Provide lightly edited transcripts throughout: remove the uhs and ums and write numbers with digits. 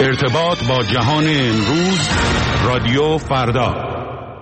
ارتباط با جهان امروز، رادیو فردا.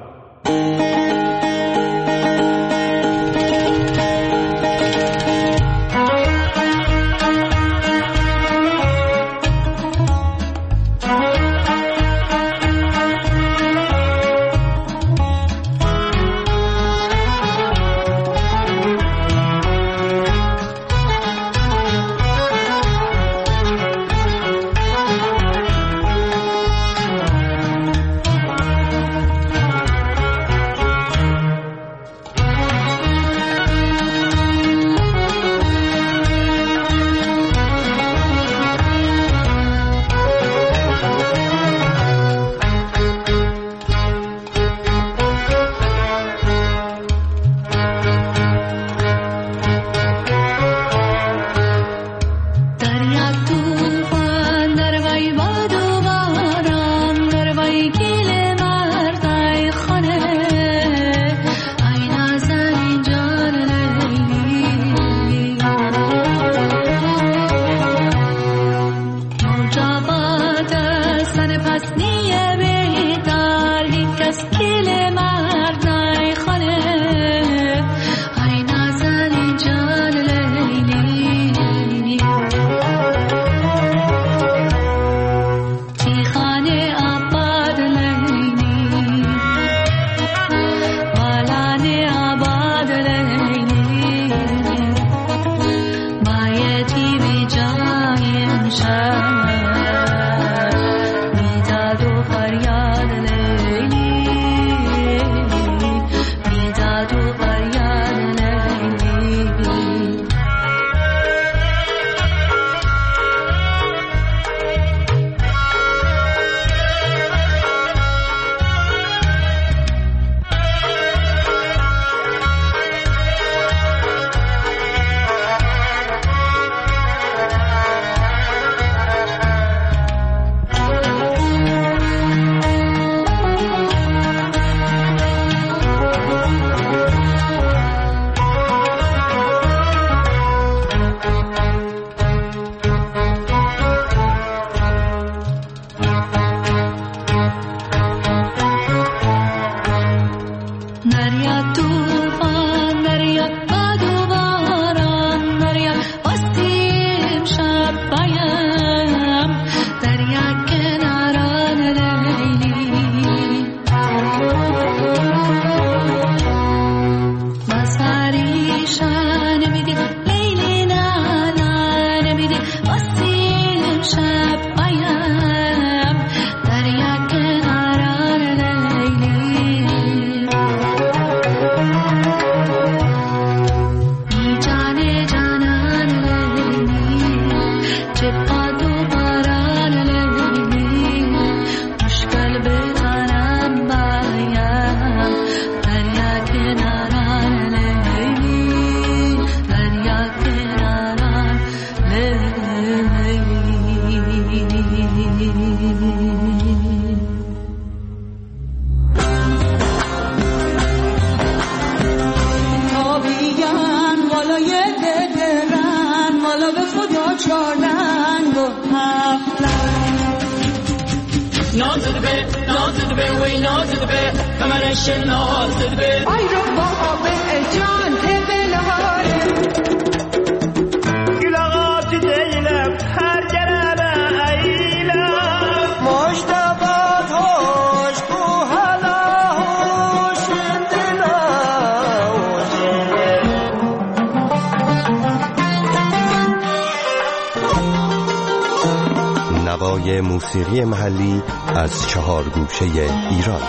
نوای موسیقی محلی از 4 گوشه ایران.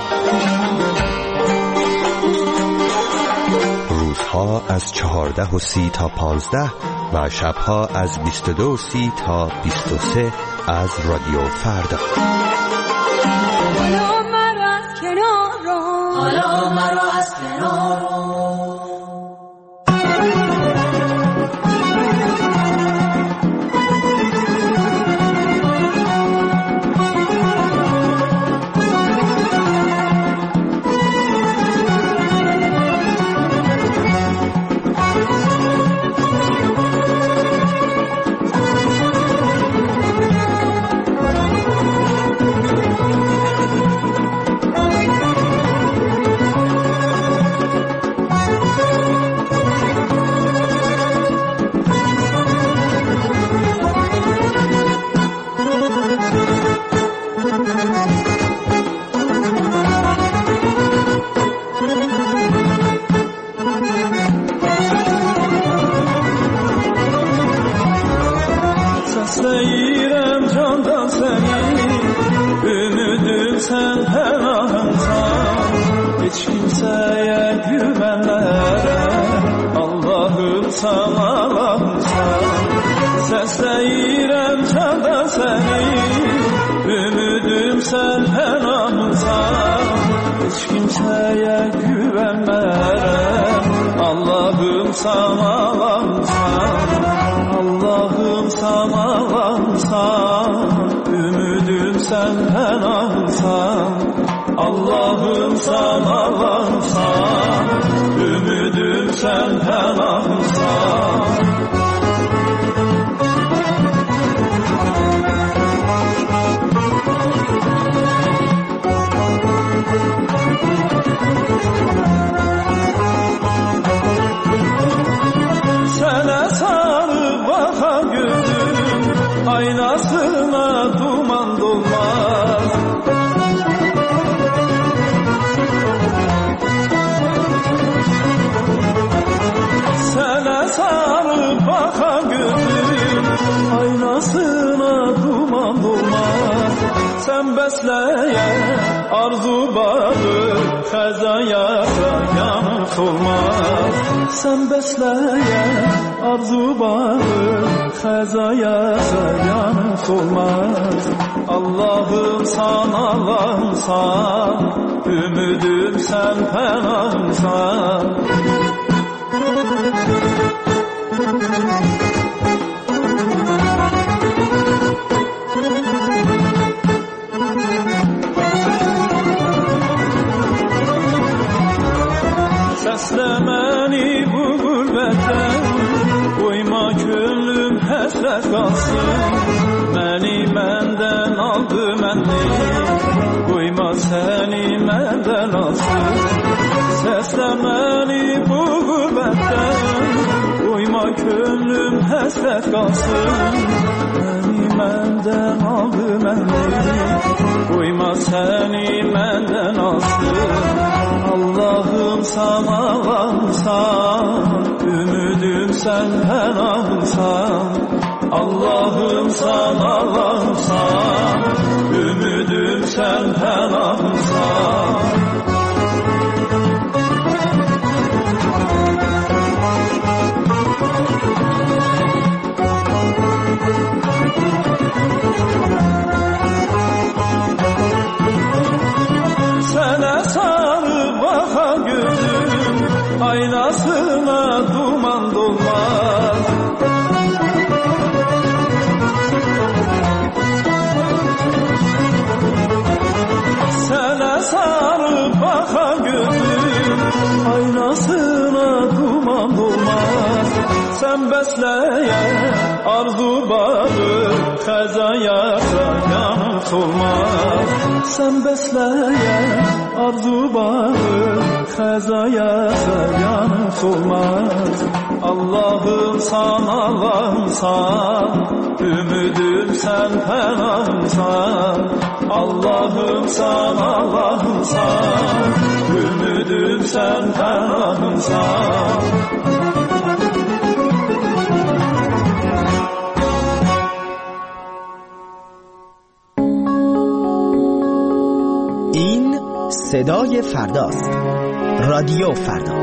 روزها از 14:30 تا 15 و شبها از 22:30 تا 23 از رادیو فردا. حالا مرا از کنار رو، حالا مرا از کنار رو. Səsləyirəm candan səni, ümidüm sən pənahımsan. Heç kimsəyə güvənmərəm, Allahım sana Allahımsan. Səsləyirəm candan səni, ümidüm sən pənahımsan. Heç kimsəyə güvənmərəm, Allahım sana Allahımsan. Allahım sana Allahımsan, ümidüm sən pənahımsan. Allahım sana Allahımsan, ümidüm sən pənahımsan. Sənə sarı baxa gözüm, aynasına duman dolmaz. Sənə sarı baxa gözüm, aynasına duman dolmaz. Sən bəsləyən arzu bağı, xəzaya yanıb solmaz. Sən bəsləyən arzu bağı, xəzaya yanıb solmaz. Allahım sana Allahımsan, ümidüm sən pənahımsan. Səsləməni bu qürbətdən, qoyma könlüm həsrət qalsın. Məni məndən aldı mənlik, qoyma səni məndən alsın. Səsləməni bu qürbətdən, qoyma könlüm həsrət qalsın. Məni məndən aldı mənlik, qoyma səni məndən alsın. Allahım sana Allahımsan, ümidüm sən pənahımsan. Allahım sana Allahımsan, ümidüm sən pənahımsan. Sənə sarı baxa gözüm, aynasına duman dolmaz. Sənə sarı baxa gözüm, aynasına duman dolmaz. Sən bəsləyən arzu bağı, xəzaya yanıb solmaz. Sən bəsləyən arzu bağı, xəzaya yanıb solmaz. Allahım sana Allahımsan, ümidüm sən pənahımsan. Allahım sana Allahımsan, ümidüm sən pənahımsan. این صدای فرداست. رادیو فردا.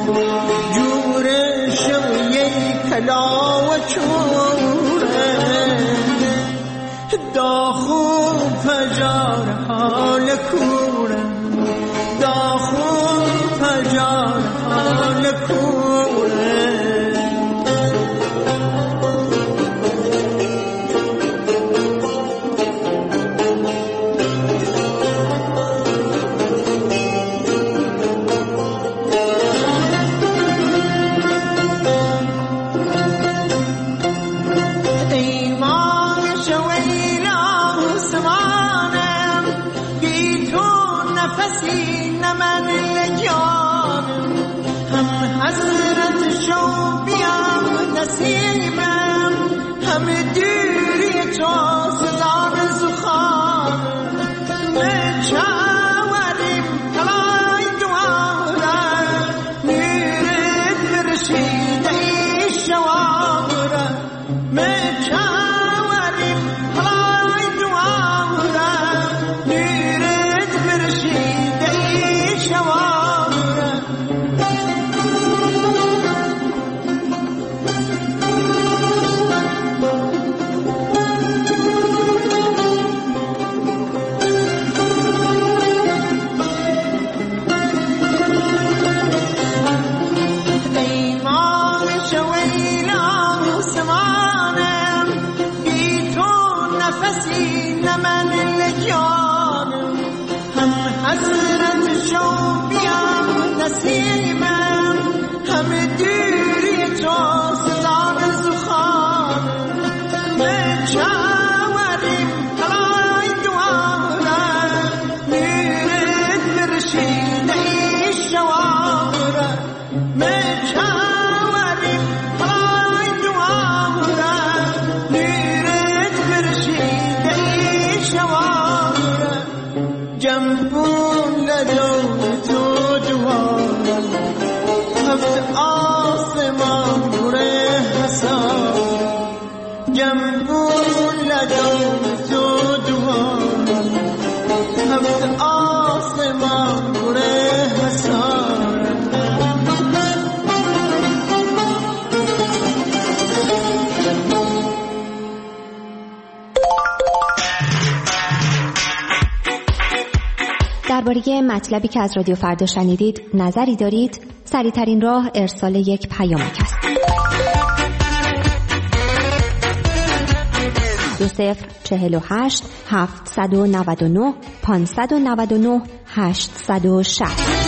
جور شویه کلا و چوره دا خوب پجار حال کوره دا خوب پجار حال کوره درباره مطلبی که از رادیو فردا شنیدید نظری دارید؟ سریع‌ترین راه ارسال یک پیامک است. 2048 799 599 860.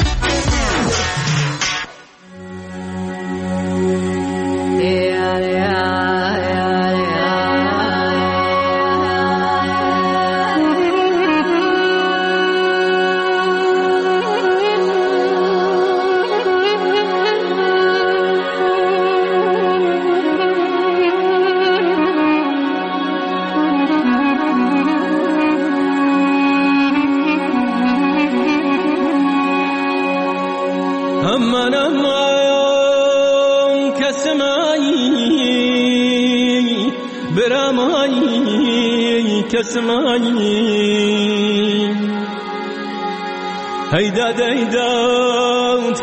هيدا داود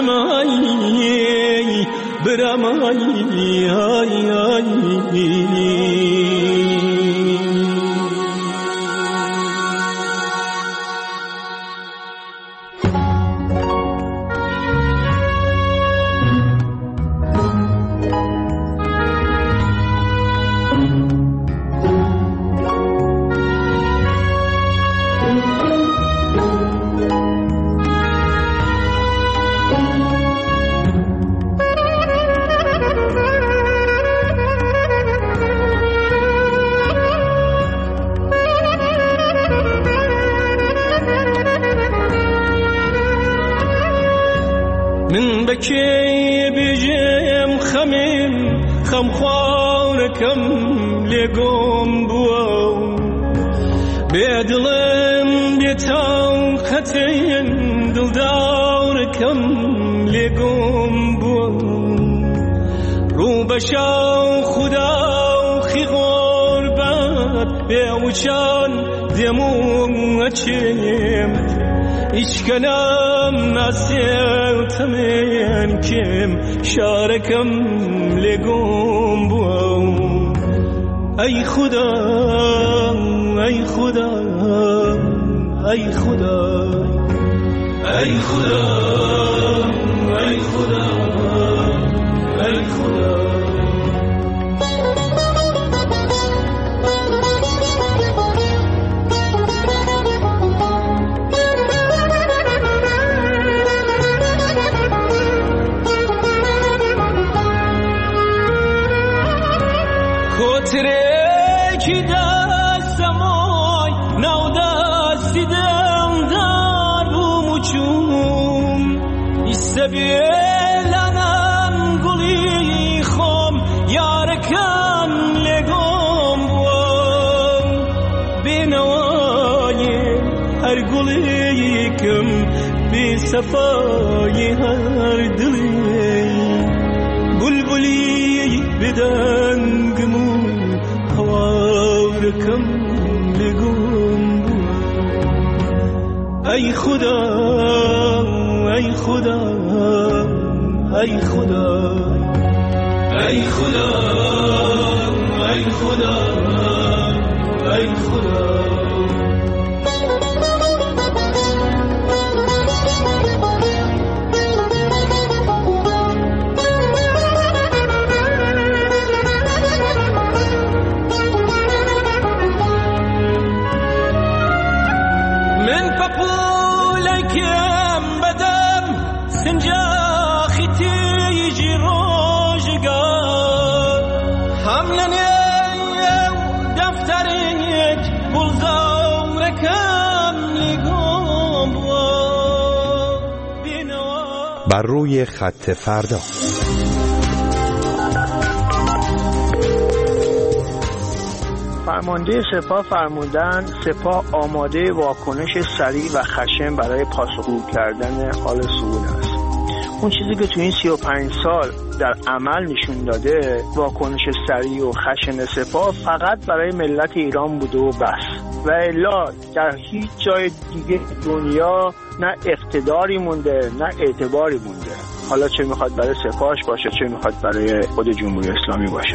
كسماي برماي من بكي بجيم خم خواركم لقوم بو بيدلم بيتاو ختين دل داركم لقوم بو رو بشاو خدا خي غربت بيوچان دمو اچيم İşkanam nasiyeltemen kim şarekam legum bu ای خدا ای خدا ای خدا ای خدا ای خدا ای خدا ترکی دستمای نو دستیدم در بومچون استبیلنم گلی خم یارکم لگم بوم بینوای هر گلی کم بی صفای هر دلی بلبلی بدنگمون هواركم لقوم أي خدا أي خدا أي خدا أي خدا أي خدا أي خدا بر روی خط فردا. فرمانده سپاه فرمودند سپاه آماده واکنش سریع و خشن برای پاسخگو کردن حال سقوط است. اون چیزی که تو این 35 سال در عمل نشون داده واکنش سریع و خشن سپاه فقط برای ملت ایران بوده و بس، و الا در هیچ جای دیگه دنیا نه اقتداری مونده نه اعتباری مونده، حالا چه میخواد برای سپاهش باشه چه میخواد برای خود جمهوری اسلامی باشه.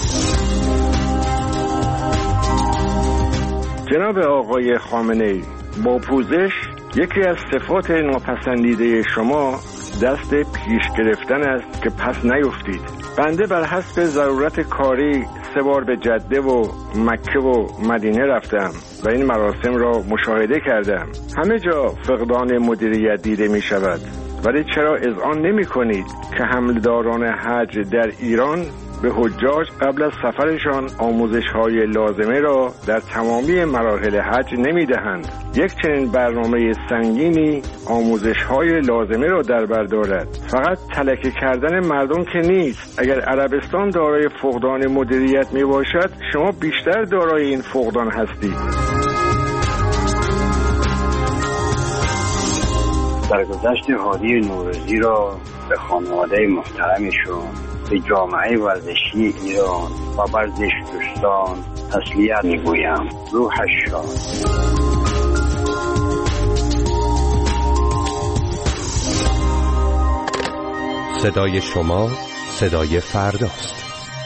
جناب آقای خامنه‌ای، با پوزش یکی از صفات ناپسندیده شما دست پیش گرفتن است که پس نیفتید. بنده بر حسب ضرورت کاری 3 بار به جده و مکه و مدینه رفتم و این مراسم را مشاهده کردم. همه جا فقدان مدیریت دیده می شود، ولی چرا اذعان نمی کنید که حملداران حج در ایران به حجاج قبل از سفرشان آموزش‌های لازمه را در تمامی مراحل حج نمی‌دهند؟ یک چنین برنامه سنگینی آموزش‌های لازمه را در بر دارد. فقط تلکه کردن مردم که نیست. اگر عربستان دارای فقدان مدیریت میباشد، شما بیشتر دارای این فقدان هستید. درگذشت هادی نوروزی را به خانواده محترمشون، به جامعه ورزشی ایران و ورزش دوستان تسلیت میگویم. روحش شاد. صدای شما صدای فرداست.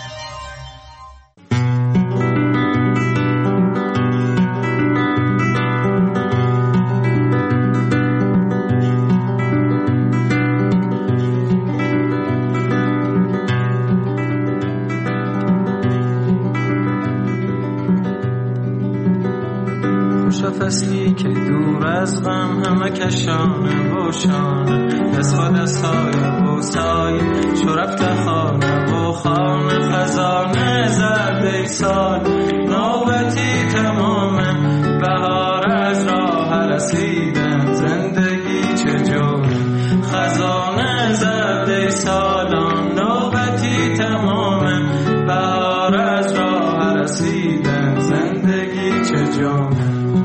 فصلی که دور از غم همه کشانه و شانه دست با دستای بوسای شو رفته خانه و خانه خزانه زرده سال نوبتی تمامه بهار از راه رسیدن زندگی چجوره خزانه زرده سالان نوبتی تمامه بهار از راه رسیدن زندگی چجوره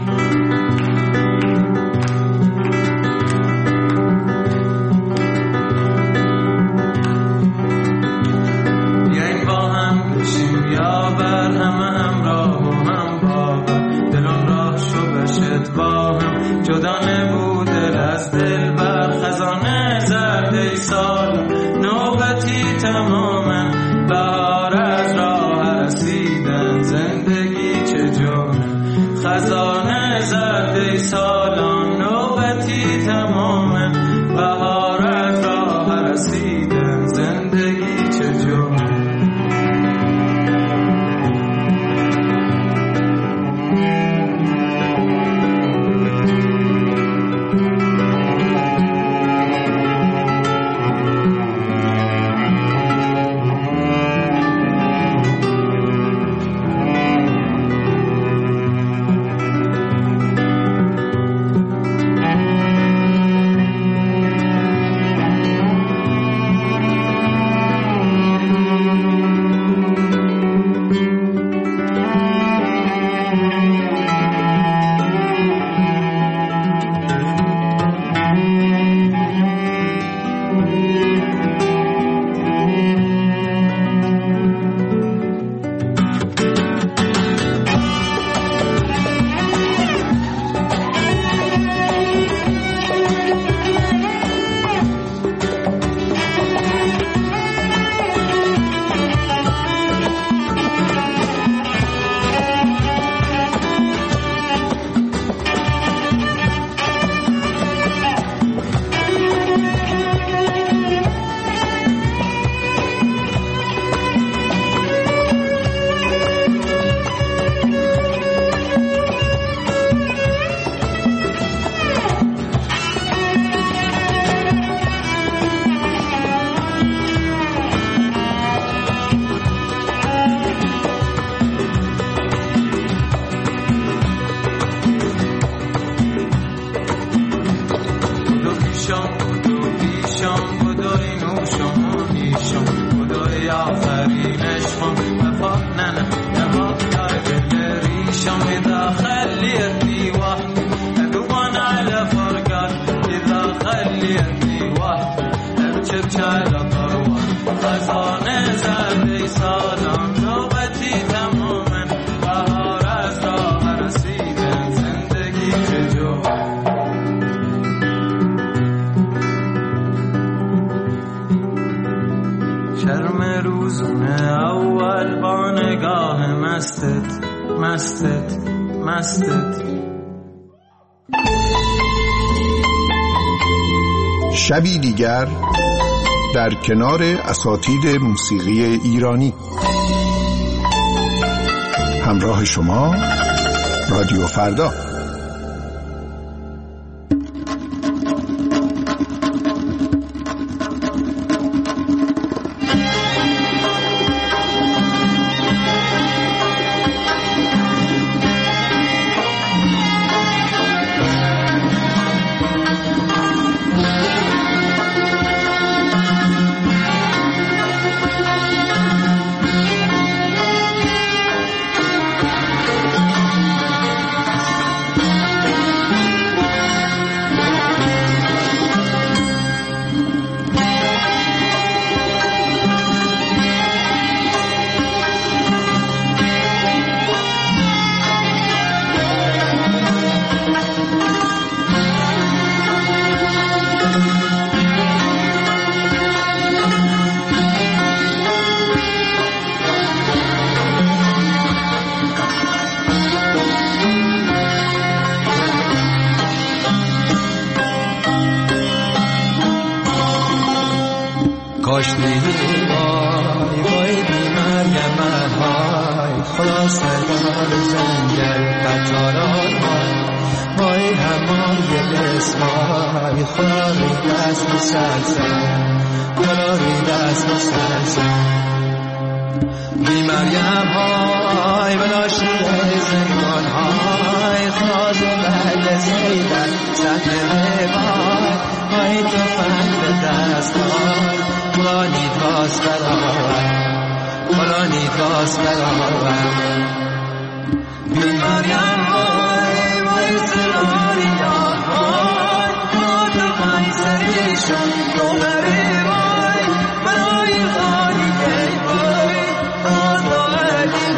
جدا نبود دل از دل بر خزانه زرده سال نوبتی تمامه بهار از راه رسیدن شم إذا خليتني وحدي أقوان على فرقات إذا خليتني وحدي أبكت على طروة خزانة زادي صادم نوبتي تماما بهار از راه رسیدن زندگی جو شرم روزونه اول با نگاه مستت شبی دیگر در کنار اساتید موسیقی ایرانی. همراه شما رادیو فردا. کاشتی وای وای بی مریم های خلاص دار زنگل قطاران وای همای بسمای خلاری دست مسلسل بی مریم های بلاشی زنگان های خلاص بل زیدن سهل وای وای تو فند دست های خلانی داست برآور بی مریم وای وای سراری وای تو وای سریشون دوباره وای برای خالی گی وای برای علی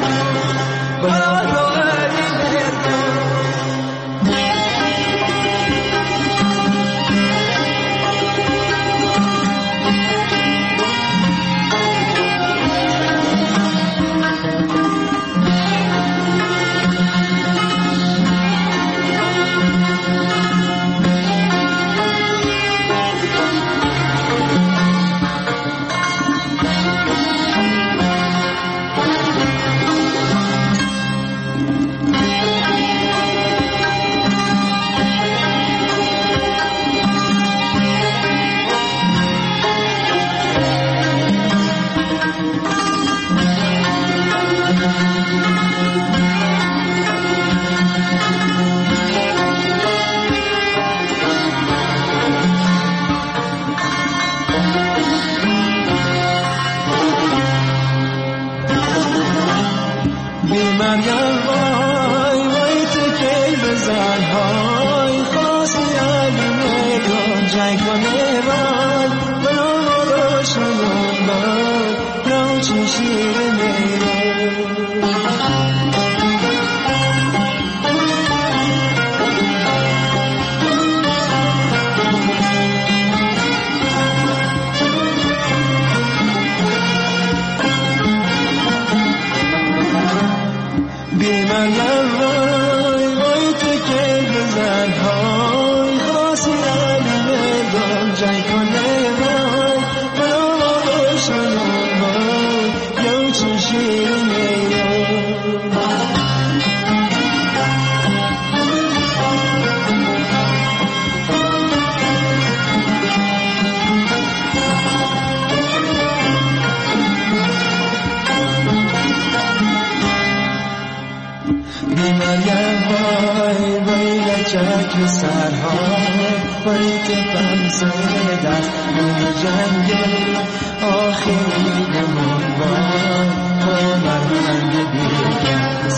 چک سرها وای که بمزه دست روی جنگل آخری دمون وای با مرمنگ بیگست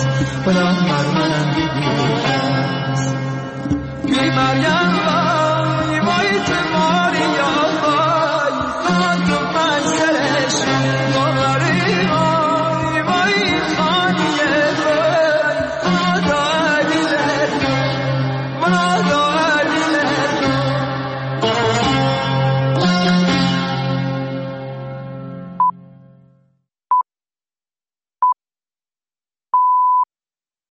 خدا مر منم بی مریم